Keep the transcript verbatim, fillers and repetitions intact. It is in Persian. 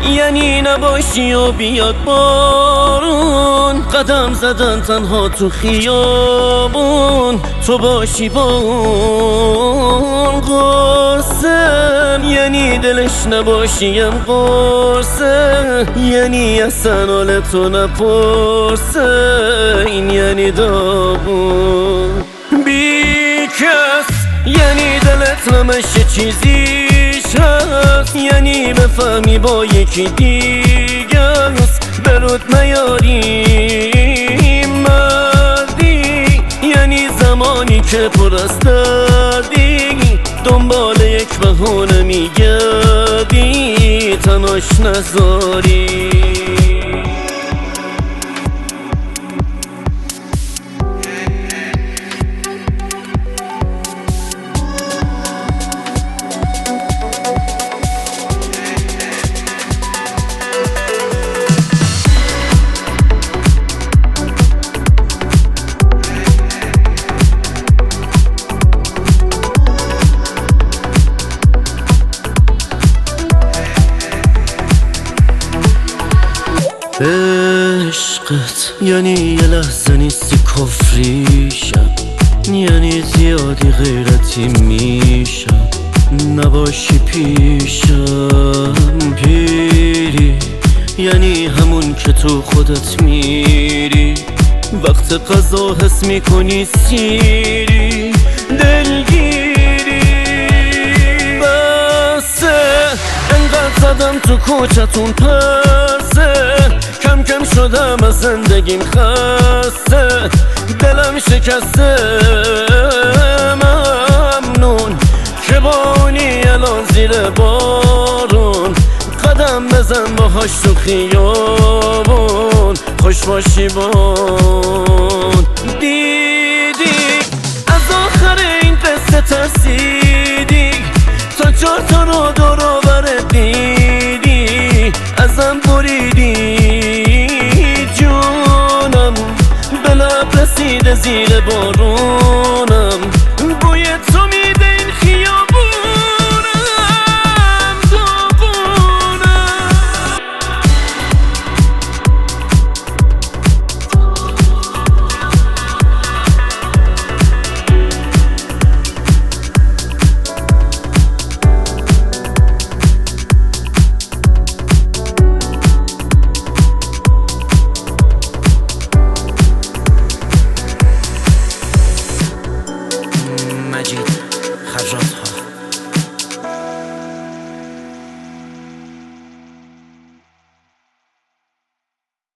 یعنی نباشی و بیاد بارون، قدم زدن تنها تو خیابون، تو باشی با اون قرصه. یعنی دلش نباشیم قرصه، یعنی اصلا حال تو نپرسه. این یعنی داغون بی کس، یعنی دلت همش چیزیش هست، یعنی بفهمی با یکی دیگه است، برود نیاری مردی. یعنی زمانی که پر از دردی، دنبال یک بهونه میگردی، تناش نذاری. عشقت یعنی یه لحظه نیستی کفریشم، یعنی زیادی غیرتی میشم نباشی پیشم. پیری یعنی همون که تو خودت میری، وقت قضا حس میکنی سیری دلگیری. بسه انقدر زدم تو کوچتون پرسه، کم کم شدم از زندگیم خسته، دلم شکسته. ممنون که بانی الان زیر بارون، قدم بزن باهاش تو خیابون، خوش باشی بون. دیدی از آخر این قصه ترسیدی، تا چهار تا رو دور و برت دیدی، ازم بریدی جونم، به لب رسیده زیر بارونم، بوی تو میده این خیابونم داغونم. مجید خرجات